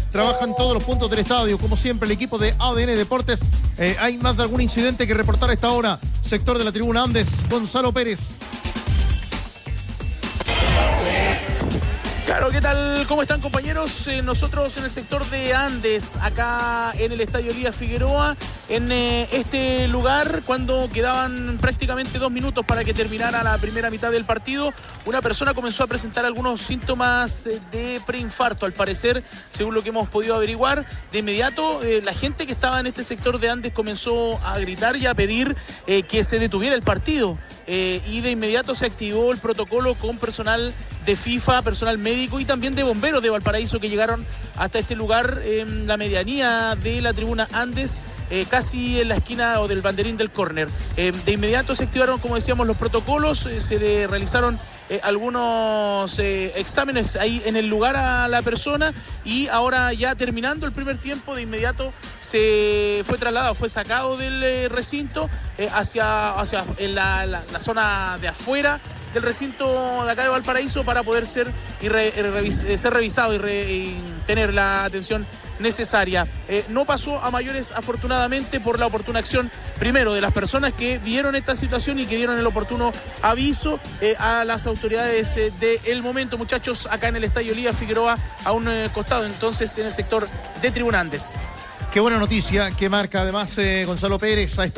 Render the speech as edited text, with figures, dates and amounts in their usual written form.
trabaja en todos los puntos del estadio. Como siempre, el equipo de ADN Deportes. Hay más de algún incidente que reportar a esta hora. Sector de la tribuna Andes, Gonzalo Pérez. Claro, ¿qué tal? ¿Cómo están, compañeros? Nosotros en el sector de Andes, acá en el Estadio Elías Figueroa, en este lugar, cuando quedaban prácticamente 2 minutos para que terminara la primera mitad del partido, una persona comenzó a presentar algunos síntomas de preinfarto, al parecer, según lo que hemos podido averiguar. De inmediato, la gente que estaba en este sector de Andes comenzó a gritar y a pedir que se detuviera el partido. Y de inmediato se activó el protocolo con personal de FIFA, personal médico y también de bomberos de Valparaíso que llegaron hasta este lugar en la medianía de la tribuna Andes, casi en la esquina o del banderín del córner. De inmediato se activaron, como decíamos, los protocolos, se realizaron algunos exámenes ahí en el lugar a la persona y ahora ya terminando el primer tiempo, de inmediato se fue trasladado, fue sacado del recinto hacia en la zona de afuera del recinto de acá de Valparaíso para poder ser revisado y tener la atención necesaria. No pasó a mayores, afortunadamente, por la oportuna acción, primero, de las personas que vieron esta situación y que dieron el oportuno aviso a las autoridades del momento, muchachos, acá en el Estadio Elías Figueroa, a un costado, entonces, en el sector de Tribuna Andes. Qué buena noticia que marca además Gonzalo Pérez a esta